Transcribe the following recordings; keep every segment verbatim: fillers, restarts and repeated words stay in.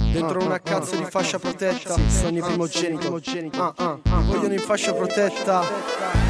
Dentro una cazzo di fascia protetta, sogni primogenito. Ah, ah, ah, vogliono in fascia protetta.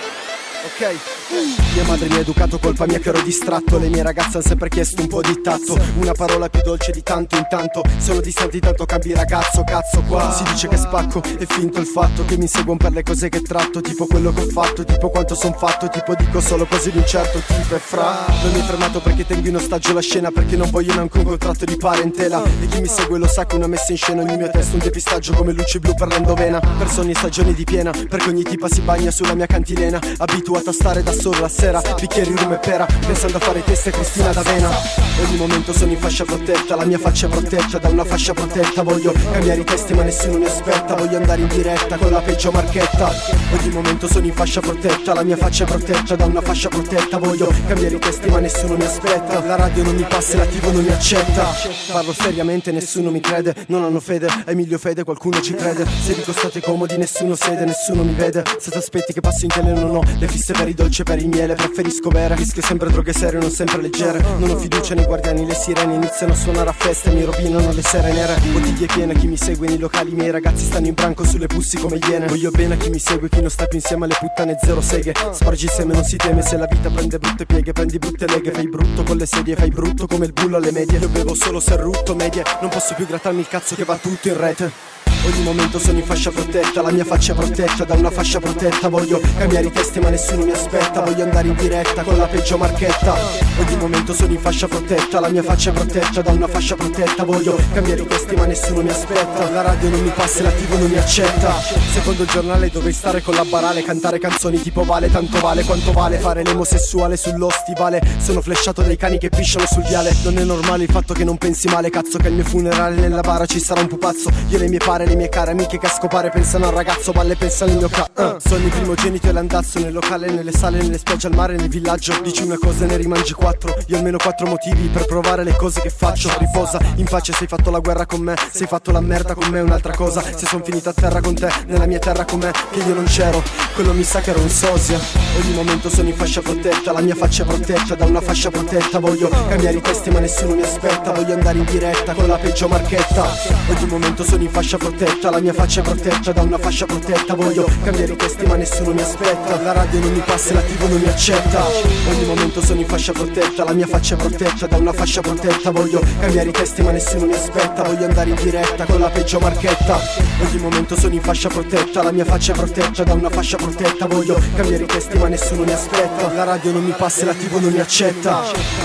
Ok. Mia madre mi ha educato, colpa mia che ero distratto. Le mie ragazze hanno sempre chiesto un po' di tatto, una parola più dolce di tanto in tanto. Sono distanti tanto cambi ragazzo, cazzo qua. Si dice che spacco, è finto il fatto che mi inseguono per le cose che tratto. Tipo quello che ho fatto, tipo quanto son fatto. Tipo dico solo cose di un certo tipo e fra. Non mi ho fermato perché tengo in ostaggio la scena, perché non voglio neanche un contratto di parentela. E chi mi segue lo sa che una messa in scena ogni mio testo un depistaggio come luci blu per l'endovena. Per sogni e stagioni di piena, perché ogni tipa si bagna sulla mia cantilena. Abituata a stare da solo la sera, bicchieri, rum e pera, pensando a fare testa e Cristina d'Avena. Ogni momento sono in fascia protetta, la mia faccia è protetta da una fascia protetta. Voglio cambiare i testi ma nessuno mi aspetta, voglio andare in diretta con la peggio marchetta. Ogni momento sono in fascia protetta, la mia faccia è protetta da una fascia protetta. Voglio cambiare i testi ma nessuno mi aspetta, la radio non mi passa e la tivù non mi accetta. Parlo seriamente, nessuno mi crede, non hanno fede, a Emilio Fede qualcuno ci crede. Se dico state comodi nessuno sede, nessuno mi vede. Se ti aspetti che passo in tele non ho le fisse per i dolci e per il miele, preferisco bere, rischio sempre droghe serie, non sempre leggere. Non ho fiducia nei guardiani, le sirene iniziano a suonare a festa e mi rovinano le sere nere. Bottiglie piene, chi mi segue nei locali, i miei ragazzi stanno in branco sulle pussi come iene. Voglio bene a chi mi segue, chi non sta più insieme alle puttane zero seghe. Spargi seme, non si teme, se la vita prende brutte pieghe, prendi brutte leghe. Fai brutto con le sedie, fai brutto come il bullo alle medie. Io bevo solo se rutto medie, non posso più grattarmi il cazzo che va tutto in rete. Ogni momento sono in fascia protetta, la mia faccia è protetta da una fascia protetta. Voglio cambiare i testi ma nessuno mi aspetta, voglio andare in diretta con la peggio marchetta. Ogni momento sono in fascia protetta, la mia faccia è protetta da una fascia protetta. Voglio cambiare i testi ma nessuno mi aspetta, la radio non mi passa e la tivù non mi accetta. Secondo il giornale dovrei stare con la barale, cantare canzoni tipo vale, tanto vale quanto vale fare l'emosessuale sullo stivale. Sono flashato dai cani che pisciano sul viale. Non è normale il fatto che non pensi male, cazzo che al mio funerale nella bara ci sarà un pupazzo. Io e le mie pare, le mie care amiche che a scopare pensano al ragazzo, balle pensano al mio ca uh. Sogni primogenito e l'andazzo nel locale, nelle sale, nelle spiagge, al mare, nel villaggio. Dici una cosa e ne rimangi quattro, io almeno quattro motivi per provare le cose che faccio. Riposa in pace, se hai fatto la guerra con me, se hai fatto la merda con me è un'altra cosa. Se son finito a terra con te, nella mia terra con me, che io non c'ero, quello mi sa che ero un sosia. Ogni momento sono in fascia protetta, la mia faccia è protetta da una fascia protetta. Voglio cambiare i testi ma nessuno mi aspetta, voglio andare in diretta con la peggio marchetta. Ogni momento sono in fascia protetta, la mia faccia è protetta da una fascia protetta. Voglio cambiare i testi ma nessuno mi aspetta, la radio non mi passa e la tivù non mi accetta. Ogni momento sono in fascia protetta, la mia faccia è protetta da una fascia protetta. Voglio cambiare i testi ma nessuno mi aspetta, voglio andare in diretta con la peggio marchetta. Ogni momento sono in fascia protetta, la mia faccia è protetta da una fascia protetta. Voglio cambiare i testi ma nessuno mi aspetta, la radio non mi passa e la tivù non mi accetta.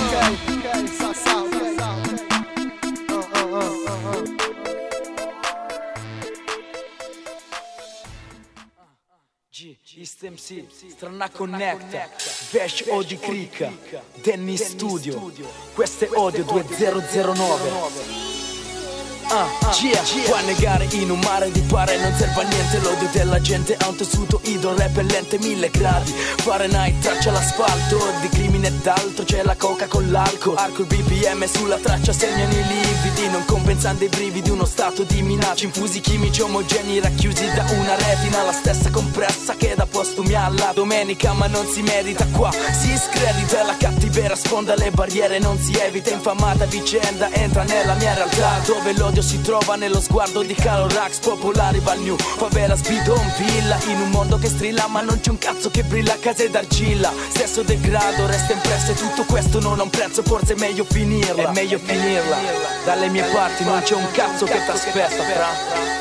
East M C, Strana Connecta, Vesh Odi Krika, Danny Studio, questo è Odio duemilanove. Ah, yeah, puoi negare in un mare di pare, non serve a niente l'odio della gente. Ha un tessuto idorepellente, mille gradi Fahrenheit, traccia l'asfalto di crimine ed altro, c'è la coca con l'alcol. Arco il B P M sulla traccia, segnano i lividi, non compensando i brividi. Uno stato di minaccia, infusi chimici omogenei racchiusi da una retina, la stessa compressa che da postumi alla domenica. Ma non si merita qua, si scredita la cattiveria, sfonda le barriere, non si evita. Infamata vicenda entra nella mia realtà, dove l'odio si trova nello sguardo di Calorax, popolari Valnew, favela, Bidon Villa. In un mondo che strilla ma non c'è un cazzo che brilla, case d'argilla, stesso degrado resta impresso. E tutto questo non ha un prezzo, forse è meglio finirla, è meglio finirla. Dalle mie parti non c'è un cazzo che t'aspetta, fra.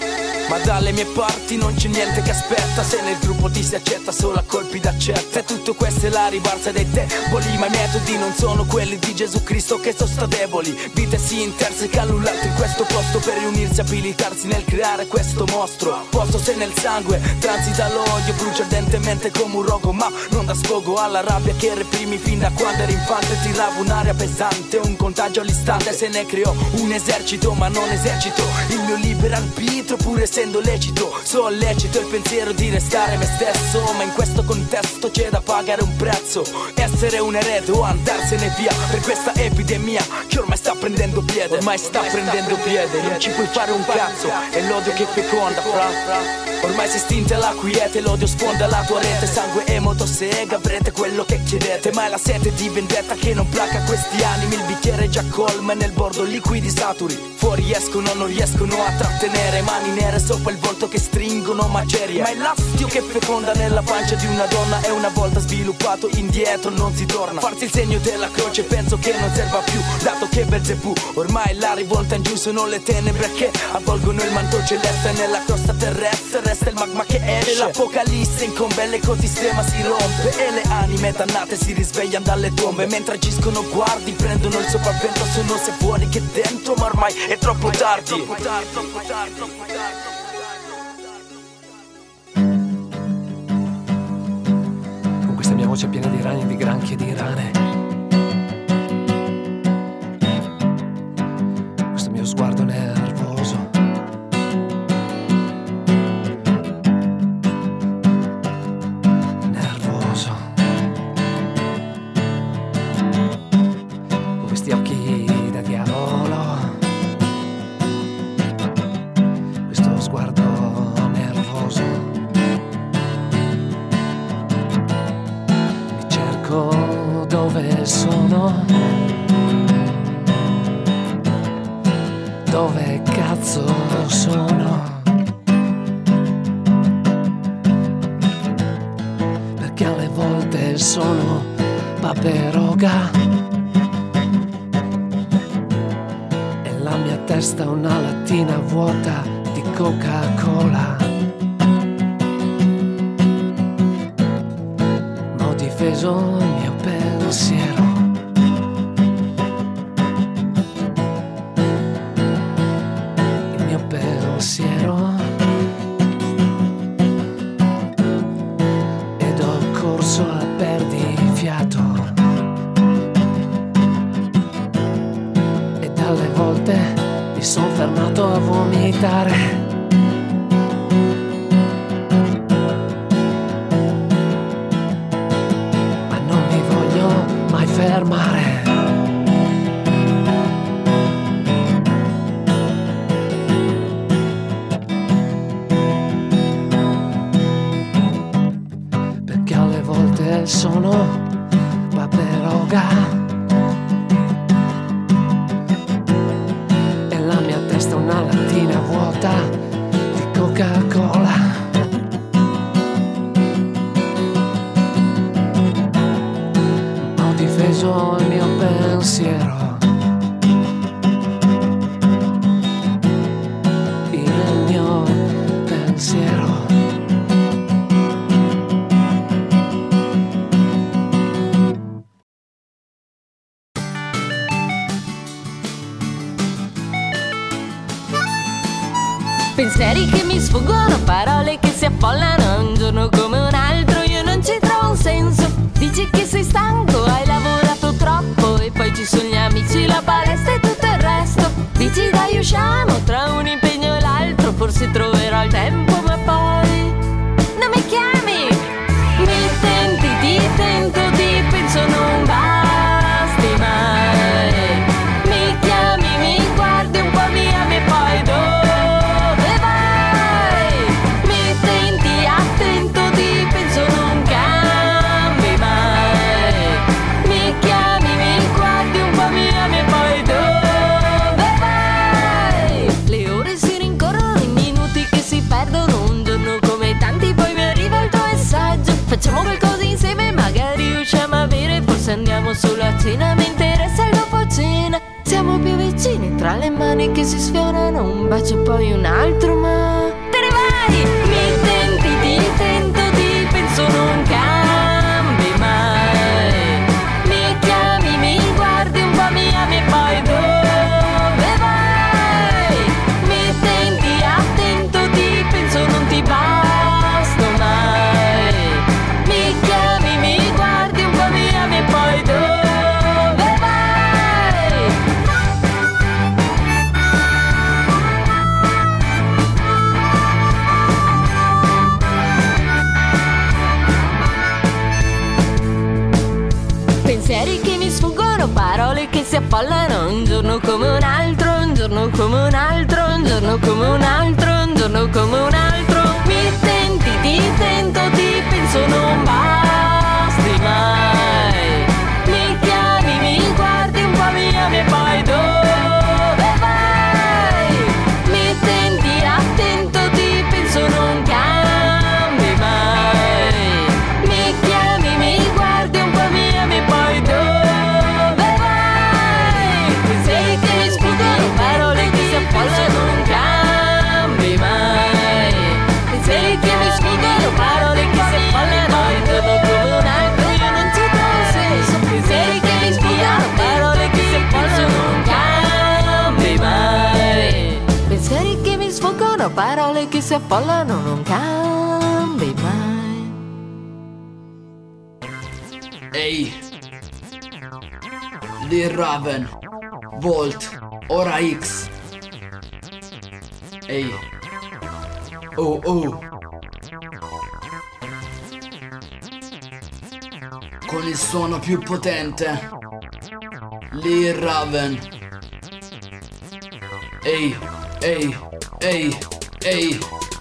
Ma dalle mie parti non c'è niente che aspetta, se nel gruppo ti si accetta solo a colpi d'accetta. E tutto questo è la ribalza dei deboli, ma i metodi non sono quelli di Gesù Cristo che sono sta deboli. Vite si intersecano l'un l'altro in questo posto per riunirsi, abilitarsi nel creare questo mostro. Posto se nel sangue transita l'odio, brucia ardentemente come un rogo, ma non dà sfogo alla rabbia che reprimi fin da quando eri infante. Tirava un'aria pesante, un contagio all'istante, se ne creò un esercito ma non esercito il mio libero arbitro, pure se essendo lecito, sollecito il pensiero di restare me stesso. Ma in questo contesto c'è da pagare un prezzo, essere un erede o andarsene via per questa epidemia che ormai sta prendendo piede. Ormai sta prendendo piede, non ci puoi fare un cazzo, è l'odio che feconda, fra. Ormai si stinte la quiete, l'odio sfonda la tua rete. Sangue e motosega, avrete quello che chiedete, ma è la sete di vendetta che non placa questi animi il bicchiere è già colma e nel bordo liquidi saturi fuori escono, non riescono a trattenere. Mani nere sopra il volto che stringono macerie, ma è l'astio che feconda nella pancia di una donna e una volta sviluppato indietro non si torna. Farsi il segno della croce penso che non serva più, dato che Belzebù ormai la rivolta in giù. Sono le tenebre che avvolgono il manto celeste, nella crosta terrestre resta il magma che esce. L'apocalisse incombe, l'ecosistema si rompe e le anime dannate si risvegliano dalle tombe. Mentre agiscono guardi, prendono il sopravvento, sono sia fuori che dentro, ma ormai è troppo tardi. Troppo tardi, troppo tardi, troppo tardi. Con questa mia voce piena di ragni, di granchi e di rane, questo mio sguardo nervoso, nervoso, con questi occhi da diavolo, questo sguardo nervoso, mi cerco dove sono, dove cazzo sono, perché alle volte sono paperoga e la mia testa è una lattina vuota di Coca-Cola, ma ho difeso il mio pensiero, il mio pensiero, ed ho corso a perdifiato e dalle volte mi son fermato a vomitare, ma non mi voglio mai fermare. Perché alle volte sono paperoga e la mia testa è una lattina vuota di Coca-Cola, ma ho difeso il mio pensiero, il mio pensiero. Pensieri che mi sfuggono, parole che si affollano, un giorno come un altro io non ci trovo un senso. Dici che sei stanco, hai lavorato troppo e poi ci sono gli amici, la palestra e tutto il resto. Dici dai usciamo, tra un impegno e l'altro forse troverò il tempo, ma poi non mi chiami. Mi tenti, ti tento, ti penso non basti mai. Mi chiami, mi guardi un po', mi ami e poi dove facciamo qualcosa insieme, magari riusciamo a bere, forse andiamo solo a cena, mi interessa il dopo cena. Siamo più vicini tra le mani che si sfiorano, un bacio poi un altro, ma te ne vai. Mi tenti, ti tento, ti penso non cambi mai. Mi chiami, mi guardi un po', mi ami e poi dove vai? Mi tenti, attento, ti penso non ti basto mai. Mi chiami, mi guardi un po', mi ami e poi dove vai? Pensieri che mi sfuggono, parole che si affollano, un giorno come un altro, un giorno come un altro, un giorno come un altro, un giorno come un altro. Mi tenti, ti tento, ti penso non basti mai. Mi chiami, mi guardi sono parole che si affollano, non cambi mai. Ehi, Lil Raven, Volt, ora X. Ehi, oh oh, con il suono più potente, Lil Raven. Ehi, ehi, ehi, ehi.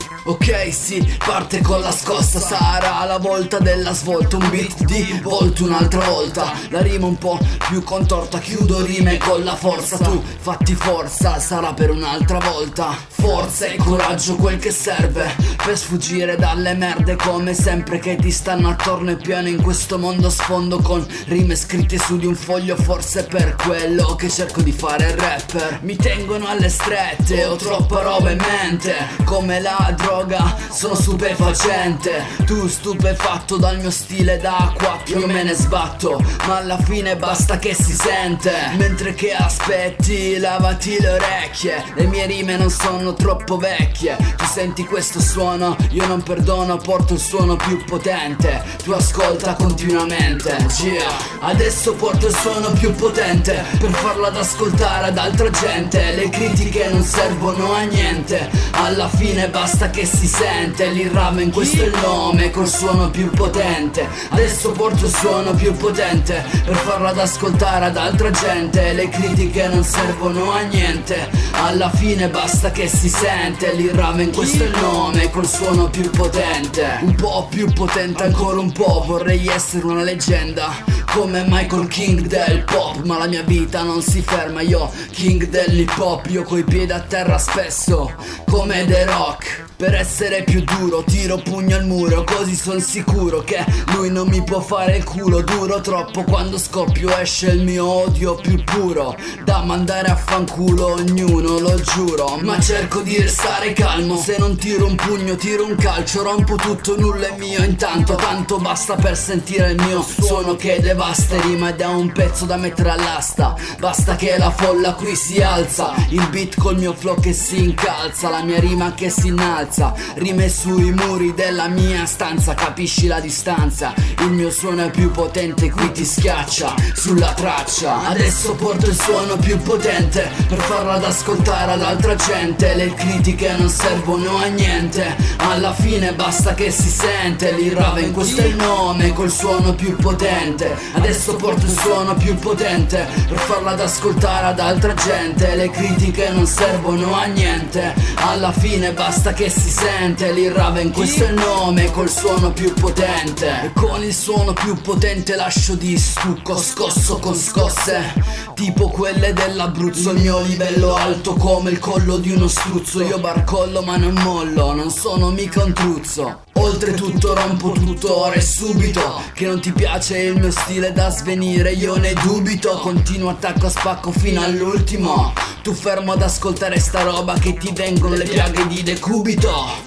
Ok, sì, parte con la scossa, sarà la volta della svolta. Un beat di Volt un'altra volta, la rima un po' più contorta, chiudo rime con la forza. Tu fatti forza, sarà per un'altra volta. Forza e coraggio quel che serve per sfuggire dalle merde come sempre che ti stanno attorno e pieno in questo mondo sfondo con rime scritte su di un foglio. Forse per quello che cerco di fare rapper mi tengono alle strette, ho troppa roba in mente come la droga. Sono stupefacente, tu stupefatto dal mio stile d'acqua. Io me ne sbatto, ma alla fine basta che si sente. Mentre che aspetti, lavati le orecchie, le mie rime non sono troppo vecchie. Tu senti questo suono, io non perdono, porto il suono più potente. Tu ascolta continuamente, yeah. Adesso porto il suono più potente per farlo ad ascoltare ad altra gente. Le critiche non servono a niente, alla fine basta che si sente. Lil Raven, questo è il nome col suono più potente. Adesso porto il suono più potente per farlo ad ascoltare ad altra gente. Le critiche non servono a niente, alla fine basta che si sente. Lil Raven, questo è il nome col suono più potente. Un po' più potente, ancora un po'. Vorrei essere una leggenda come Michael King del pop, ma la mia vita non si ferma. Io king dell'hip hop, io coi piedi a terra spesso come The Rock. Per essere più duro tiro pugno al muro, così son sicuro che lui non mi può fare il culo. Duro troppo, quando scoppio esce il mio odio più puro, da mandare a fanculo ognuno, lo giuro. Ma cerco di restare calmo, se non tiro un pugno tiro un calcio. Rompo tutto, nulla è mio intanto, tanto basta per sentire il mio suono che devasta e rima ed è un pezzo da mettere all'asta. Basta che la folla qui si alza, il beat col mio flow che si incalza, la mia rima che si innalza. Rime sui muri della mia stanza, capisci la distanza? Il mio suono è più potente, qui ti schiaccia sulla traccia. Adesso porto il suono più potente per farlo ad ascoltare ad altra gente. Le critiche non servono a niente, alla fine basta che si sente. Lil Raven, questo è il nome col suono più potente. Adesso porto il suono più potente per farlo ad ascoltare ad altra gente. Le critiche non servono a niente, alla fine basta che si sente. Lil Raven, questo è il nome col suono più potente. E con il suono più potente lascio di stucco, scosso con scosse tipo quelle dell'Abruzzo. Il mio livello alto come il collo di uno struzzo. Io barcollo ma non mollo, non sono mica un truzzo. Oltretutto rompo tutto ora e subito. Che non ti piace il mio stile da svenire, io ne dubito. Continuo, attacco a spacco fino all'ultimo. Tu fermo ad ascoltare sta roba che ti vengono le piaghe di decubito.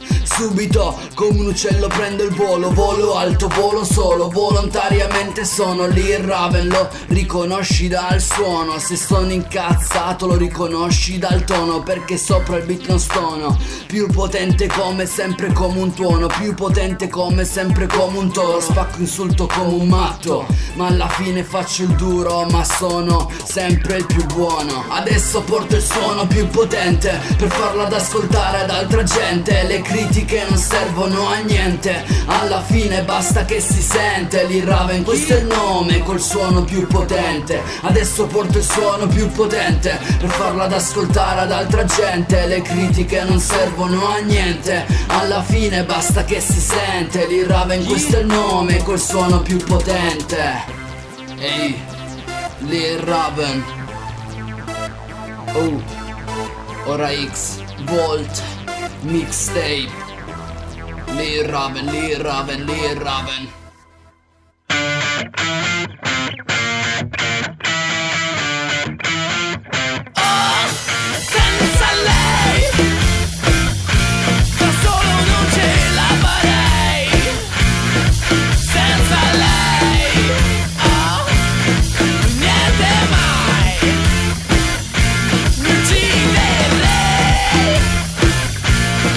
Subito, come un uccello prendo il volo. Volo alto, volo solo, volontariamente sono Lil Raven. Lo riconosci dal suono, se sono incazzato lo riconosci dal tono, perché sopra il beat non stono. Più potente come sempre come un tuono, più potente come sempre come un toro. Spacco insulto come un matto, ma alla fine faccio il duro, ma sono sempre il più buono. Adesso porto il suono più potente per farlo ad ascoltare ad altra gente. Le critiche non servono a niente, alla fine basta che si sente. Lil Raven, questo è il nome col suono più potente. Adesso porto il suono più potente per farlo ad ascoltare ad altra gente. Le critiche non servono a niente, alla fine basta che si sente. Lil Raven, questo è il nome col suono più potente. Ehi, Lil Raven, oh, ora X, Volt, mixtape. Lil Raven, Lil Raven, Lil Raven. Oh, senza lei da solo non ce la farei. Senza lei, oh, niente mai. Mi uccide lei.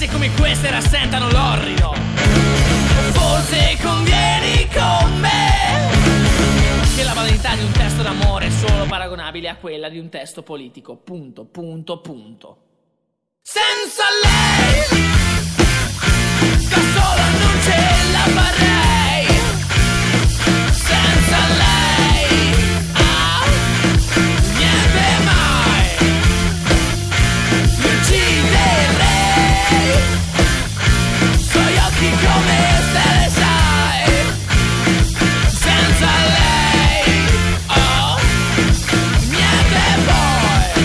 Storie come queste rasentano l'orrido. Forse convieni con me, che la banalità di un testo d'amore è solo paragonabile a quella di un testo politico. Punto, punto, punto. Senza lei da sola non ce la farei. Senza lei ah, niente mai. Mi ucciderei. Suoi occhi come stelle, sai. Senza lei oh, niente poi.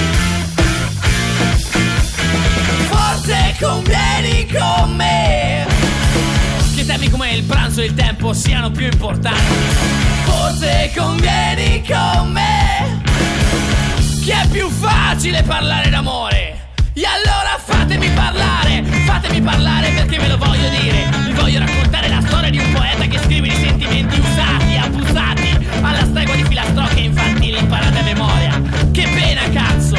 Forse convieni con me, che temi come il pranzo e il tempo siano più importanti. Forse convieni con me, che è più facile parlare d'amore. E allora fatemi parlare, fatemi parlare perché ve lo voglio dire. Vi voglio raccontare la storia di un poeta che scrive di sentimenti usati, abusati, alla stregua di filastrocche infantili imparate a memoria. Che pena, cazzo!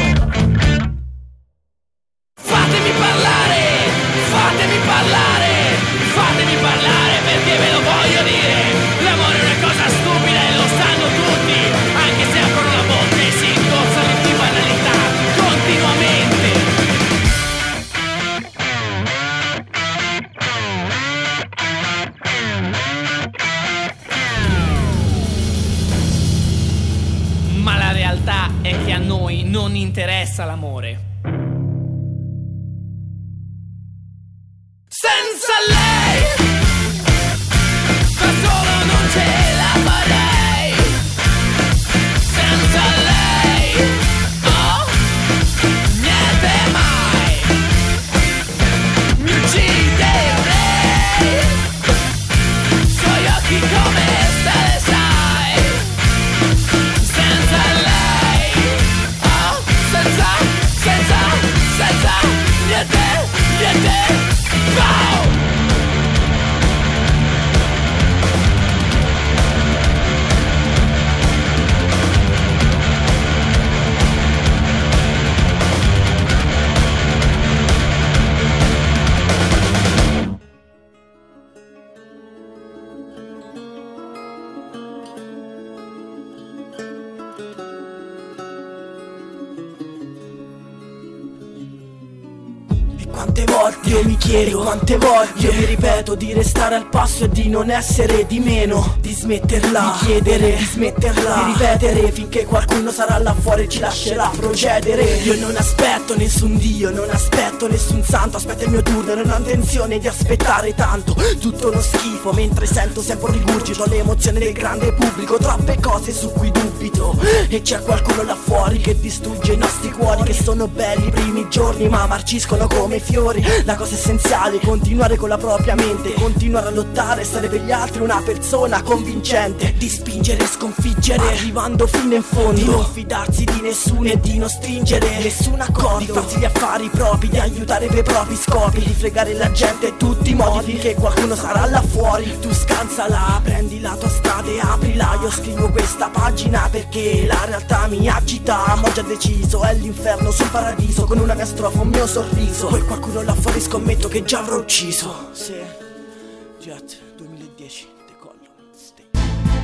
Fatemi parlare, fatemi parlare, fatemi parlare perché ve lo voglio dire. L'amore è una cosa stupida e lo sanno tutti, anche se aprono la bocca e si ingozzano di banalità continuamente. Ma la realtà è che a noi non interessa l'amore. Senza lei da solo non ce la farei. Senza lei oh, niente mai. Mi ucciderei. Suoi occhi come stelle, sai. Senza lei oh, senza, senza, senza niente, niente. Wow! Quante volte io mi chiedo, quante volte io mi ripeto di restare al passo e di non essere di meno, di smetterla, di chiedere, di smetterla, di ripetere finché qualcuno sarà là fuori e ci lascerà procedere. Io non aspetto nessun dio, non aspetto nessun santo, aspetto il mio turno, non ho intenzione di aspettare tanto. Tutto uno schifo mentre sento sempre un rigurgito, l'emozione del grande pubblico, troppe cose su cui dubito. E c'è qualcuno là fuori che distrugge i nostri cuori, che sono belli i primi giorni ma marciscono come fiori. La cosa essenziale è continuare con la propria mente, continuare a lottare, stare per gli altri una persona convincente, di spingere e sconfiggere arrivando fino in fondo, di non fidarsi di nessuno e di non stringere nessun accordo, di farsi gli affari propri, di aiutare per i propri scopi, di fregare la gente in tutti i modi finché qualcuno sarà là fuori. Tu scansala, prendi la tua strada e aprila. Io scrivo questa pagina perché la realtà mi agita, ma ho già deciso, è l'inferno sul paradiso, con una mia strofa, un mio sorriso. Poi qualcuno là fuori scommetto che già avrò ucciso. Sì, Jet duemiladieci, decollo mixtape.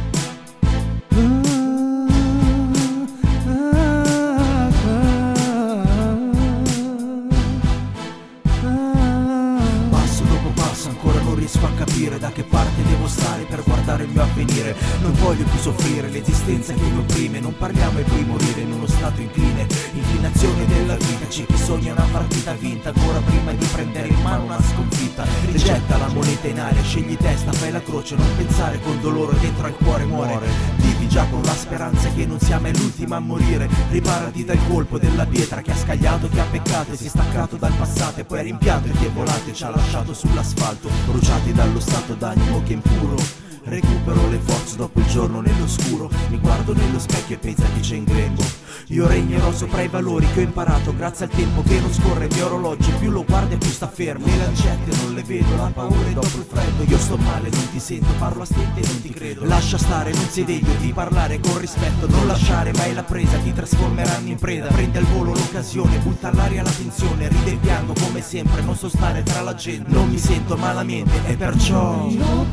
Passo dopo passo ancora non riesco a capire da che parte devo stare per guardare il mio avvenire. Non voglio più soffrire l'esistenza che mi opprime. Non parliamo e poi morire in uno stato incline. Inclinazione della vita, c'è chi sogna una partita vinta ancora prima di prendere in mano una sconfitta. Rigetta la moneta in aria, scegli testa, fai la croce, non pensare col dolore dentro al cuore muore. Vivi già con la speranza che non sia mai l'ultima a morire. Riparati dal colpo della pietra che ha scagliato, che ha peccato e si è staccato dal passato e poi ha rimpianto e ti è volato e ci ha lasciato sull'asfalto, bruciati dallo stato d'animo che è impuro. recupero le forze dopo il giorno nell'oscuro. Mi guardo nello specchio e pensa che c'è in grembo. Io regnerò sopra i valori che ho imparato grazie al tempo che non scorre. Il mio orologio più lo guarda e più sta fermo. Le lancette non le vedo, la paura è dopo il freddo. Io sto male, non ti sento, parlo a stento e non ti credo. Lascia stare, non sei degno di parlare con rispetto. Non lasciare mai la presa, ti trasformeranno in preda. Prende al volo l'occasione, butta all'aria la tensione. Ride e piango come sempre, non so stare tra la gente. Non mi sento malamente e perciò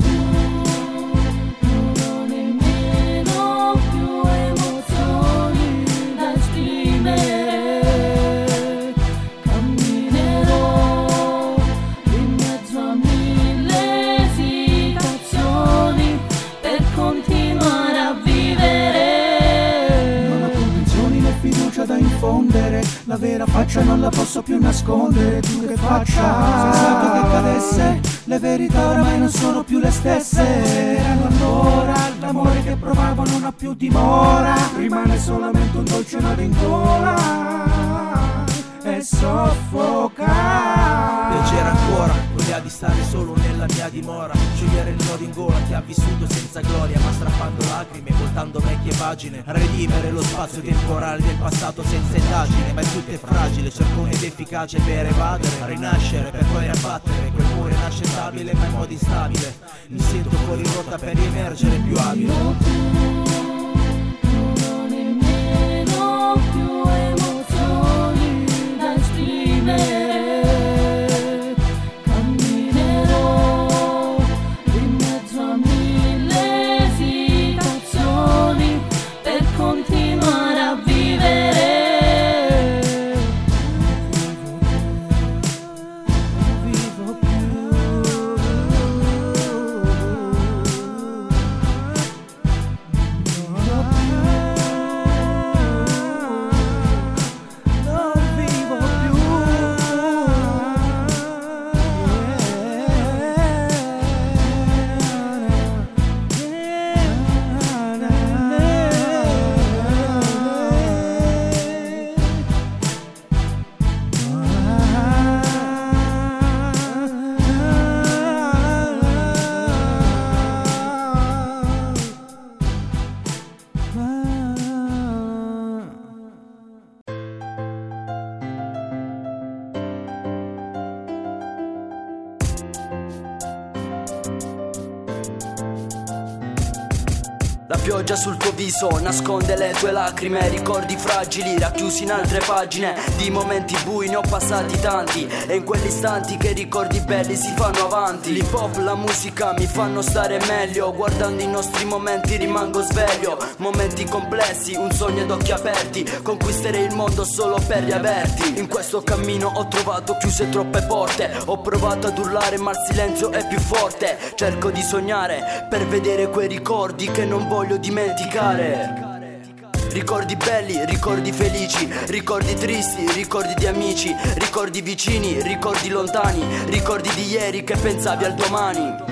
la vera faccia non la posso più nascondere. Tu che faccia, sensato che cadesse, le verità ormai non sono più le stesse. Erano allora, l'amore che provavo non ha più dimora. Rimane solamente un dolce nodo in gola e soffoca. Leggera ancora, l'idea di stare solo nella mia dimora. Sciogliere il nodo in gola, che ha vissuto senza gloria, ma strappando lacrime, voltando vecchie pagine. Redimere lo spazio temporale del passato senza indagine. Ma il tutto è fragile, cerco un'ed efficace per evadere. Rinascere per poi abbattere quel cuore inaccettabile ma in modo instabile. Mi sento fuori rotta per riemergere più abile. La pioggia sul tuo viso nasconde le tue lacrime, ricordi fragili racchiusi in altre pagine. Di momenti bui ne ho passati tanti, e in quegli istanti che ricordi belli si fanno avanti. L'hip hop, la musica mi fanno stare meglio, guardando i nostri momenti rimango sveglio. Momenti complessi, un sogno ad occhi aperti, conquisterei il mondo solo per riaverti. In questo cammino ho trovato chiuse troppe porte, ho provato ad urlare ma il silenzio è più forte. Cerco di sognare per vedere quei ricordi che non voglio dimenticare. Ricordi belli, ricordi felici, ricordi tristi, ricordi di amici, ricordi vicini, ricordi lontani, ricordi di ieri che pensavi al domani.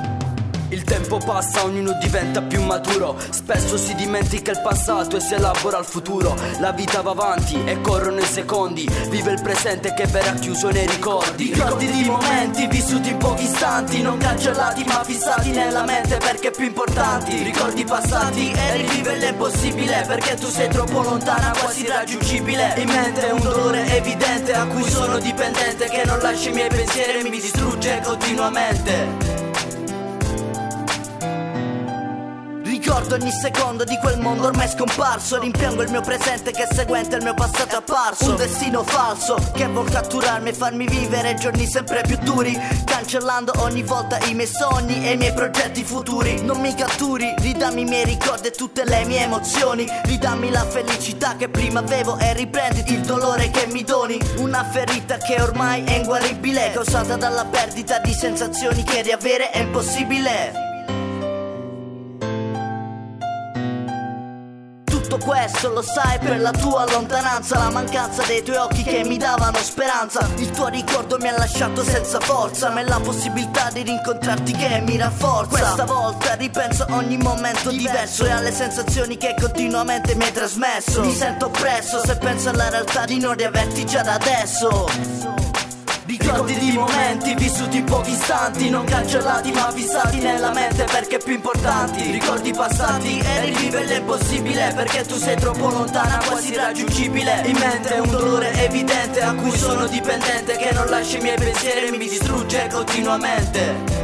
Il tempo passa, ognuno diventa più maturo, spesso si dimentica il passato e si elabora il futuro. La vita va avanti e corrono i secondi, vive il presente che verrà chiuso nei ricordi. Ricordi di momenti vissuti in pochi istanti, non cancellati ma fissati nella mente perché più importanti. Ricordi passati e riviverli è impossibile perché tu sei troppo lontana, quasi irraggiungibile. In mente un dolore evidente a cui sono dipendente, che non lascia i miei pensieri e mi distrugge continuamente. Ricordo ogni secondo di quel mondo ormai scomparso, rimpiango il mio presente che è seguente al mio passato apparso. Un destino falso che vuol catturarmi e farmi vivere giorni sempre più duri, cancellando ogni volta i miei sogni e i miei progetti futuri. Non mi catturi, ridammi i miei ricordi e tutte le mie emozioni, ridammi la felicità che prima avevo e riprendi il dolore che mi doni. Una ferita che ormai è inguaribile, causata dalla perdita di sensazioni che riavere è impossibile. Tutto questo lo sai per la tua lontananza, la mancanza dei tuoi occhi che mi davano speranza. Il tuo ricordo mi ha lasciato senza forza, ma è la possibilità di rincontrarti che mi rafforza. Questa volta ripenso a ogni momento diverso e alle sensazioni che continuamente mi hai trasmesso. Mi sento oppresso se penso alla realtà di non riaverti già da adesso. Ricordi di momenti vissuti in pochi istanti, non cancellati ma fissati nella mente perché più importanti. Ricordi passati e rivive l'impossibile perché tu sei troppo lontana, quasi irraggiungibile. In mente un dolore evidente a cui sono dipendente, che non lascia i miei pensieri e mi distrugge continuamente.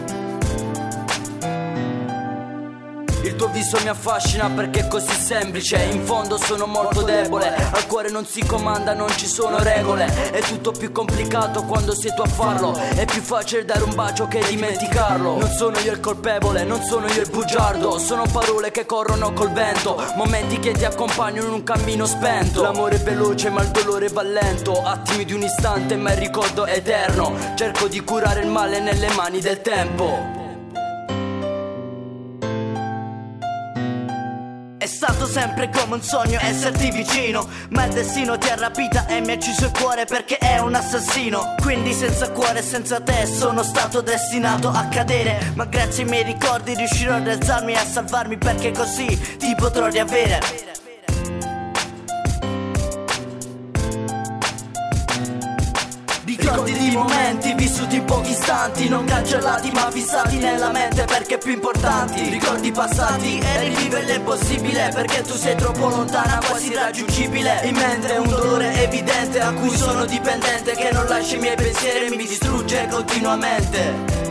Il tuo viso mi affascina perché è così semplice. In fondo sono molto debole, al cuore non si comanda, non ci sono regole. È tutto più complicato quando sei tu a farlo. È più facile dare un bacio che dimenticarlo. Non sono io il colpevole, non sono io il bugiardo. Sono parole che corrono col vento, momenti che ti accompagnano in un cammino spento. L'amore è veloce ma il dolore va lento, attimi di un istante ma il ricordo è eterno. Cerco di curare il male nelle mani del tempo. È stato sempre come un sogno esserti vicino, ma il destino ti ha rapita e mi ha ucciso il cuore perché è un assassino. Quindi senza cuore e senza te sono stato destinato a cadere, ma grazie ai miei ricordi riuscirò ad alzarmi e a salvarmi, perché così ti potrò riavere. Ricordi di momenti vissuti in pochi istanti, non cancellati ma fissati nella mente perché più importanti. Ricordi passati e rivive l'impossibile perché tu sei troppo lontana, quasi irraggiungibile. In mente un dolore evidente a cui sono dipendente, che non lascia i miei pensieri e mi distrugge continuamente.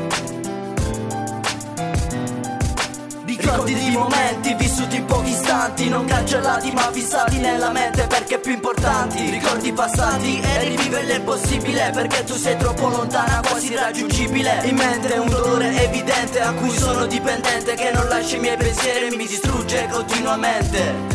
Ricordi di momenti vissuti in pochi istanti, non cancellati ma fissati nella mente perché più importanti. Ricordi passati e rivive l'impossibile perché tu sei troppo lontana, quasi irraggiungibile. In mente un dolore evidente a cui sono dipendente, che non lascia i miei pensieri e mi distrugge continuamente.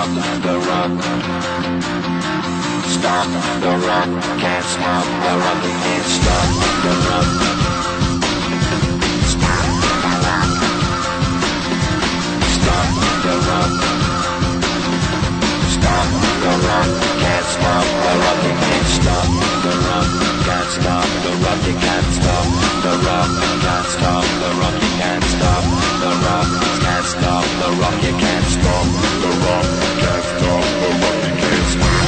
the rock. Stop the rock, can't stop the rock, you can't stop the rock. Stop the rock. Stop the rock. Stop the rock, can't stop the rock, you can't stop the rock. Can't stop the rock, you can't stop the rock. Can't stop the rock, you can't stop the rock. Can't stop the rock, you can't stop the rock. Can't stop the rock, you can't stop.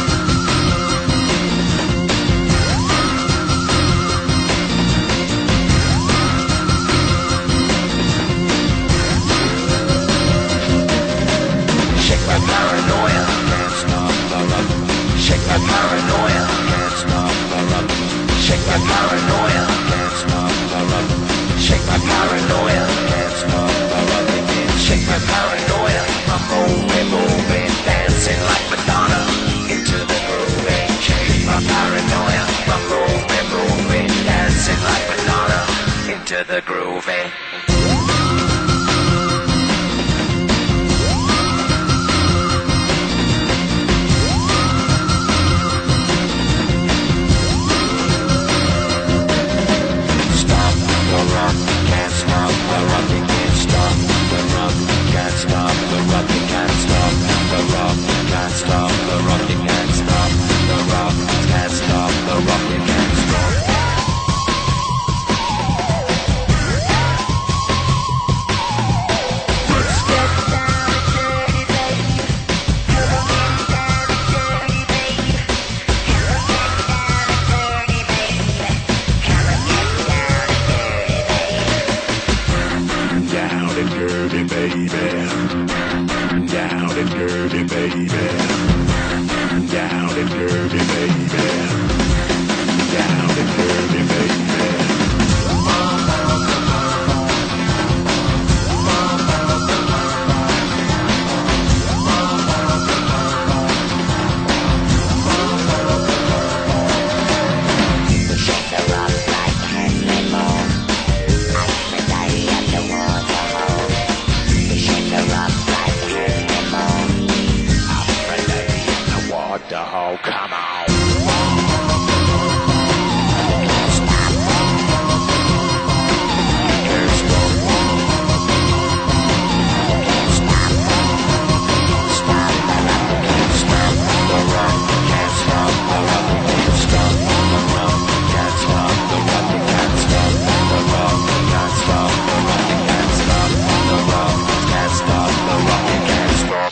Shake my paranoia, can't stop the rock. Shake my paranoia, can't stop the rock. Shake my paranoia, can't stop the rock. Shake my paranoia, can't stop the rock. Shake my paranoia, I'm moving, moving, dancing like Madonna into the groove. Shake my paranoia, I'm moving, moving, dancing like Madonna into the groove. Can't stop the rock, you can't stop the rock. Can't stop the rock, you can't stop the rock. Can't stop the rock, you can't stop the rock. Can't stop the rock, you can't stop. Let's get down and dirty, baby. Come on, get down and dirty, baby. Come on, get down and dirty, baby. Come on, get down and dirty, baby. Down and dirty, baby. Down and dirty, baby. Down and dirty, baby. Down and dirty, baby. Shake the rock like Henry Moore. Aphrodite at the waterhole. Shake the rock like Henry Moore. Aphrodite at the waterhole. Come on. Can't stop. Can't stop. Can't stop. Stop the rock. Can't stop the rock. Can't stop the rock. Can't stop the rock. Can't stop the rock. Can't stop the rock. Can't stop the rock. Can't stop the rock. Can't stop the rock. Can't stop.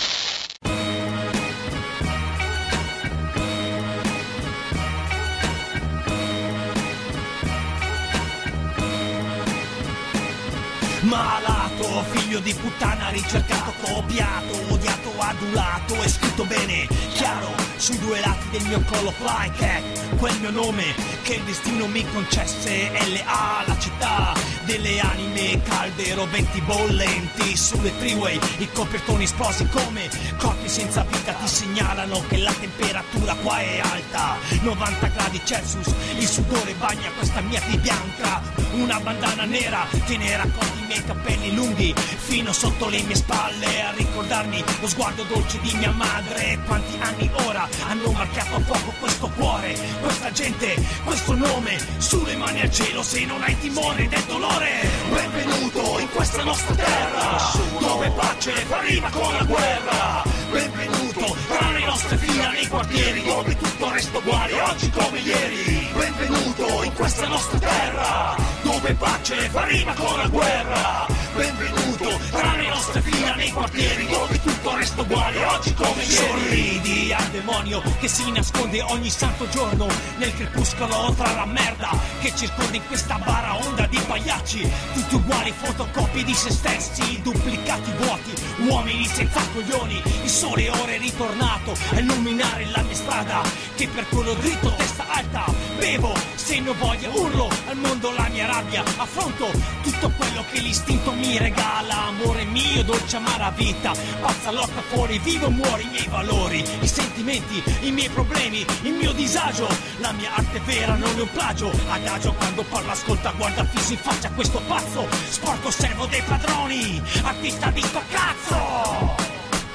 Malato, figlio di puttana, ricercato, copiato, odiato, adulato e scritto bene, chiaro, sui due lati del mio collo Flycat, quel mio nome che il destino mi concesse, L A, la città delle anime calde, roventi bollenti sulle freeway, i copertoni esplosi come corpi senza vita ti segnalano che la temperatura qua è alta, novanta gradi Celsius, il sudore bagna questa mia T bianca, una bandana nera tiene raccolti i miei capelli lunghi fino sotto le mie spalle a ricordarmi lo sguardo dolce di mia madre. Quanti anni ora hanno marcato a fuoco questo cuore, questa gente, questo nome, sulle mani al cielo se non hai timore del dolore. Benvenuto in questa nostra terra dove pace fa rima con la guerra. Benvenuto tra le nostre fila nei quartieri dove tutto resta uguale oggi come ieri. Benvenuto in questa nostra terra dove pace fa rima con la guerra. Benvenuto tra le nostre fila nei quartieri dove tutto resta uguale oggi come ieri. Sorridi al demonio che si nasconde ogni santo giorno nel crepuscolo tra la merda che circonda in questa baraonda di pagliacci, tutti uguali, fotocopie di se stessi, duplicati vuoti, uomini senza coglioni. Il sole ora è ritornato a illuminare la mia strada che percorro dritto, testa alta, bevo, segno voglia, urlo al mondo la mia rabbia, affronto tutto quello che l'istinto mi regala. Amore mio, dolce amara vita, pazza lotta fuori, vivo muori i miei valori, i sentimenti, i miei problemi, il mio disagio, la mia arte vera non è un plagio. Adagio quando parlo, ascolta, guarda fisso in faccia questo pazzo, sporco servo dei padroni, artista di sto cazzo.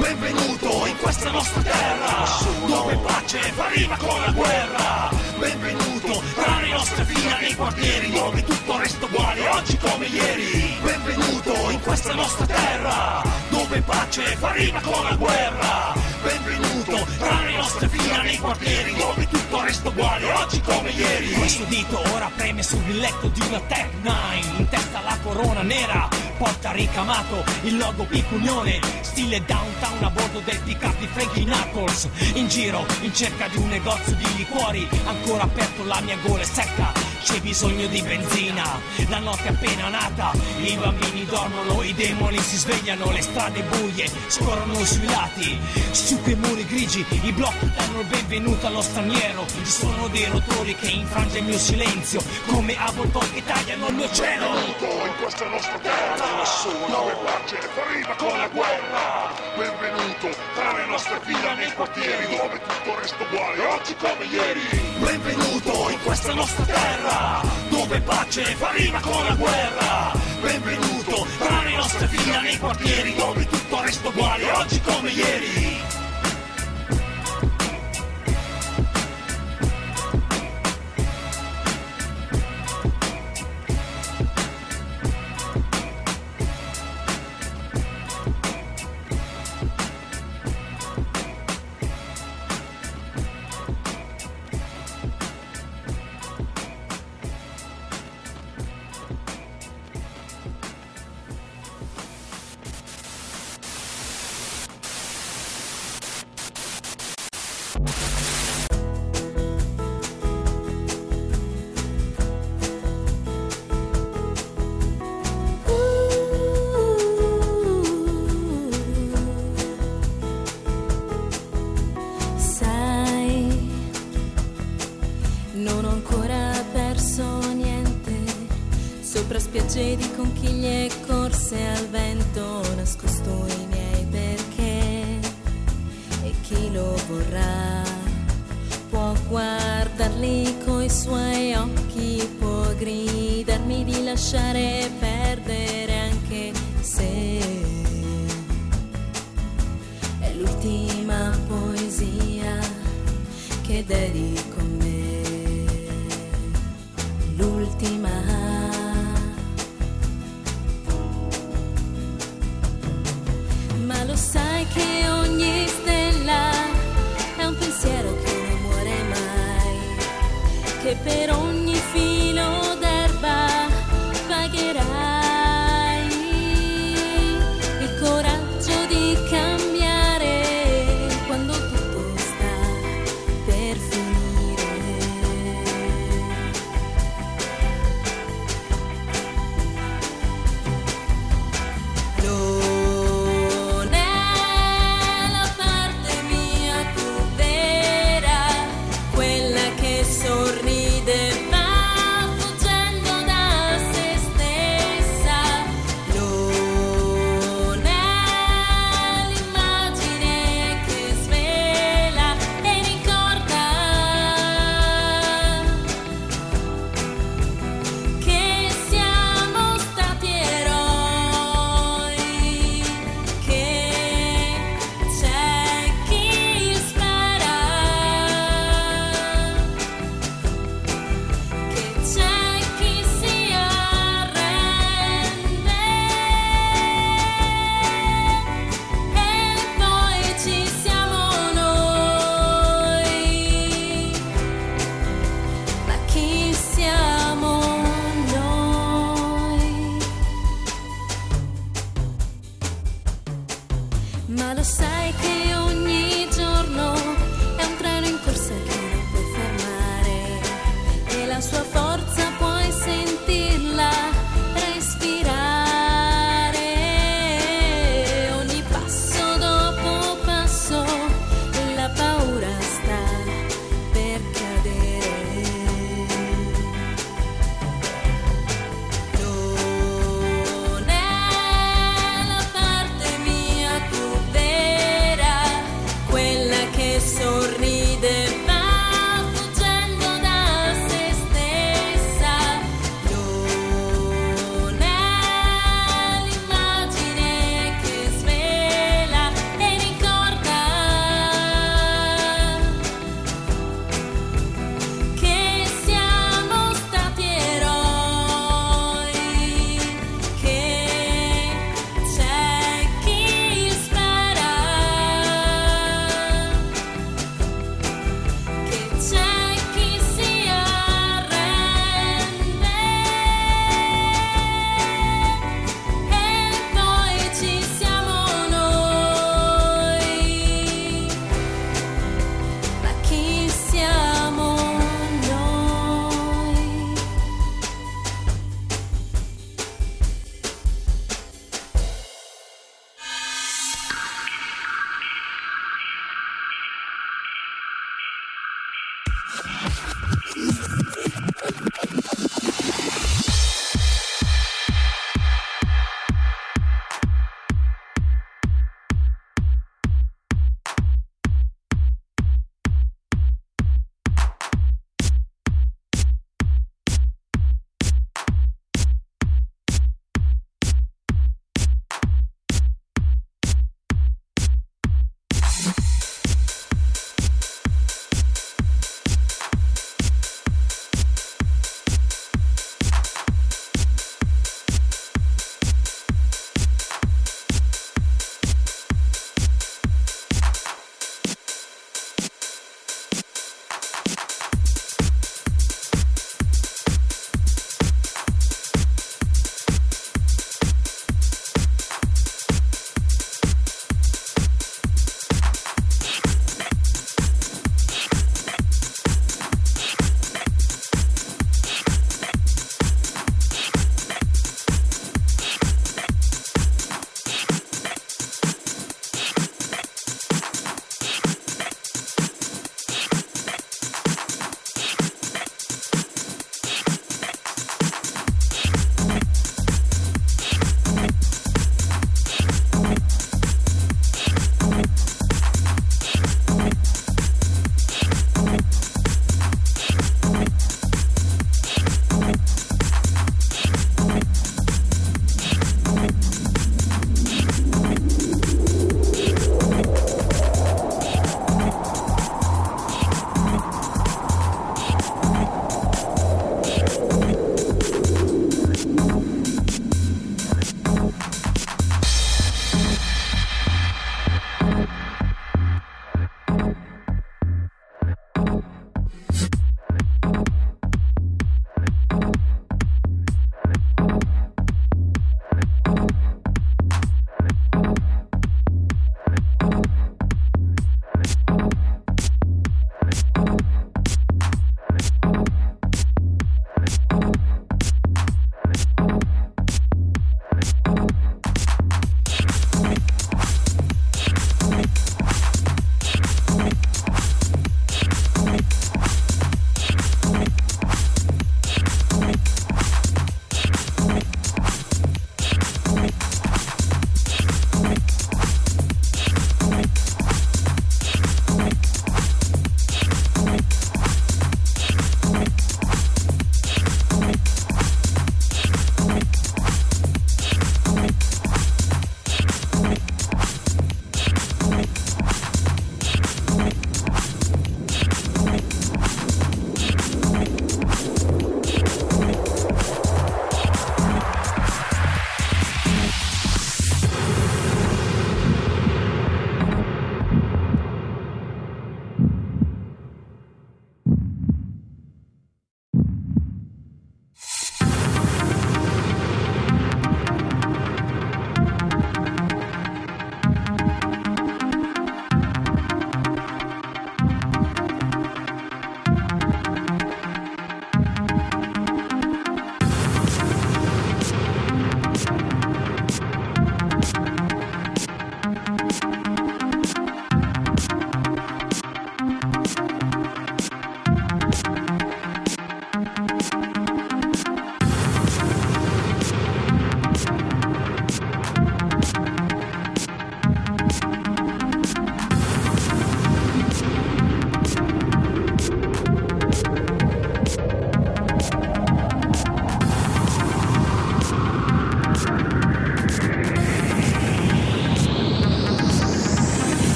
Benvenuto in questa nostra terra, dove pace fa rima con la guerra. Benvenuto tra le nostre fila nei quartieri, dove tutto resta uguale oggi come ieri. Benvenuto in questa nostra terra, dove pace fa rima con la guerra. Benvenuto tra le nostre fila nei quartieri, dove tutto resta uguale oggi come ieri. Questo dito ora preme sul letto di una Tech nove, in testa la corona nera, porta ricamato il logo Picunione, stile downtown a bordo del pick-up di Frankie Knuckles. In giro in cerca di un negozio di liquori, ancora aperto la mia gola è secca, c'è bisogno di benzina. La notte è appena nata, i bambini dormono, i demoni si svegliano, le strade buie scorrono sui lati, su quei muri grigi i blocchi danno il benvenuto allo straniero. Ci sono dei rotori che infrange il mio silenzio, come avvoltoi che tagliano il mio cielo. Benvenuto in questa nostra terra, dove pace fa rima con la guerra. Benvenuto tra le nostre fila nei quartieri, dove tutto resta uguale oggi come ieri. Benvenuto in questa nostra terra, dove pace fa rima con la guerra. Benvenuto tra le nostre fila nei quartieri, dove tutto resta uguale oggi come ieri. Spiagge di conchiglie corse al vento, nascosto i miei perché, e chi lo vorrà può guardarli coi suoi occhi, può gridarmi di lasciare perdere anche se è l'ultima poesia che dedico a me, l'ultima. Ma lo sai che ogni stella è un pensiero che non muore mai, che per ogni filo d'erba pagherai il coraggio di cambiare quando tutto sta per finire. No. Sorride ma fuggendo da se stessa, non è l'immagine che svela e ricorda che siamo stati eroi, che c'è chi spera, c'è chi si arrende e poi ci siamo noi. Ma chi siamo noi? Ma lo sai che ogni giorno è un treno in corsa che non puoi fermare, e la sua forza puoi sentirla respirare. Ogni passo dopo passo la paura sta per cadere. Non è la parte mia più vera,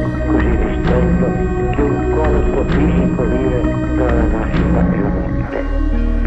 così ristretto che un corpo fisico vive tra la nascita e la morte.